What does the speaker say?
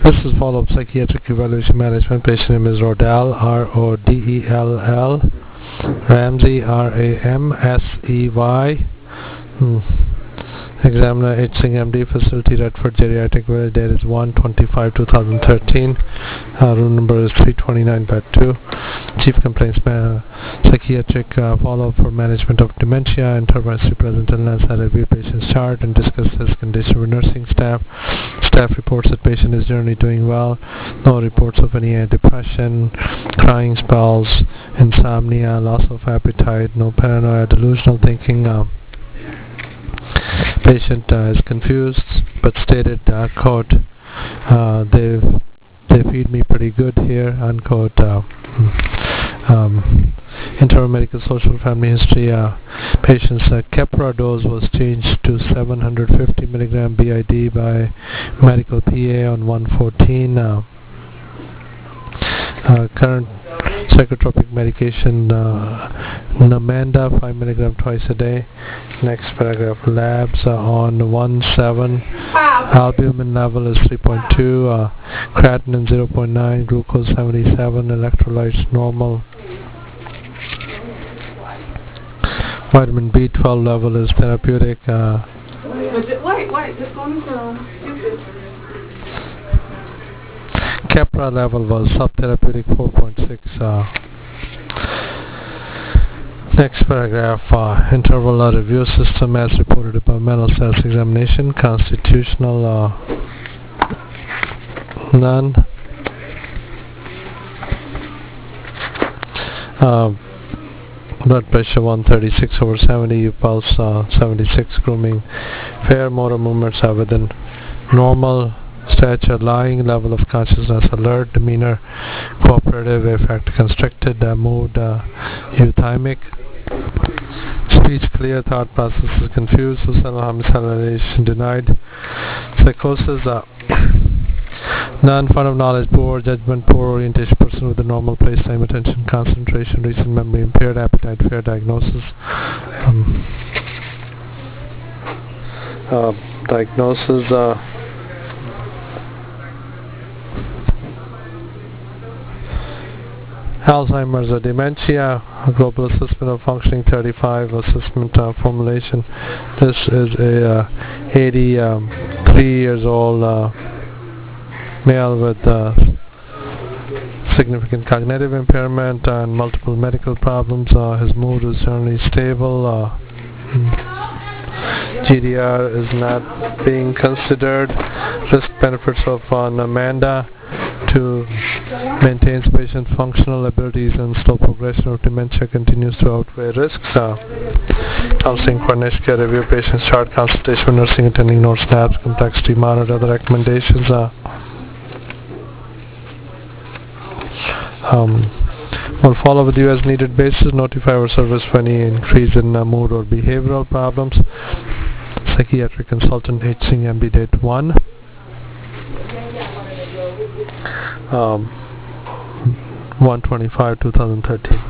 This is follow-up psychiatric evaluation management. Patient name is Rodell, R-O-D-E-L-L, Ramsey, R-A-M-S-E-Y. Examiner H. Singh MD, Facility Redford Geriatric Village. Date is 1/25/2013. Room number is 329 bed 2. Chief complaints psychiatric follow-up for management of dementia, interventory present illness. I review patient's chart and discuss his condition with nursing staff. Staff reports that patient is generally doing well. No reports of any depression, crying spells, insomnia, loss of appetite, no paranoia, delusional thinking. Patient is confused but stated, quote, they feed me pretty good here, unquote. Internal medical social family history. Patient's Keppra dose was changed to 750 milligram BID by medical PA on 1/14. Current psychotropic medication, Namenda 5 milligram twice a day. Next paragraph, labs on 1/7. Albumin level is 3.2, creatinine 0.9, glucose 77, electrolytes normal. Vitamin B12 level is therapeutic. Wait, just going to stupid. Keppra level was subtherapeutic 4.6. Next paragraph, interval review system as reported by mental self-examination, constitutional none. Blood pressure 136/70, pulse 76, grooming, fair motor movements are within normal, stature lying, level of consciousness alert, demeanor cooperative, affect constricted, mood euthymic, speech clear, thought process is confused, suicidal homicidalization denied, psychosis none, fund of knowledge poor, judgment poor, orientation person with a normal place, time, attention, concentration, recent memory impaired, appetite fair, diagnosis. Alzheimer's or dementia, global assessment of functioning 35, assessment formulation. This is a 83 years old male with significant cognitive impairment and multiple medical problems. His mood is generally stable. GDR is not being considered. Risk benefits of Namenda to maintains patient functional abilities and slow progression of dementia continues to outweigh risks. Counseling, coordination, care, review patient's chart, consultation with nursing, attending notes, SNAPs, complexity, monitor, other recommendations. We'll follow with you as needed basis, notify our service for any increase in mood or behavioral problems. Psychiatric consultant H. Singh MD, date 1. 1/25/2013.